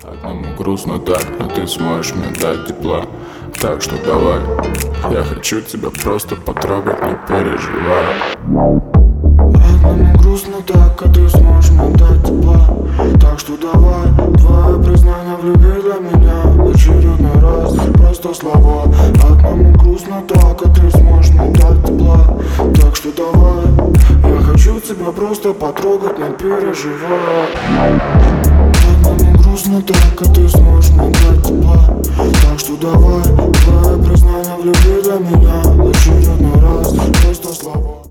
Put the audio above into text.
Одному грустно так, но ты сможешь мне дать тепла. Так что давай, я хочу тебя просто потрогать, не переживай. Одному грустно так, а ты сможешь мне дать тепла. Так что давай, твое признание в любви для меня очередной раз, просто слова. Одному грустно так, а ты сможешь мне дать тепла. Так что давай, я хочу тебя просто потрогать, не переживай. Одному грустно так, а ты сможешь мне дать тепла. Так что давай, твое признание в любви для меня очередной раз, просто слова.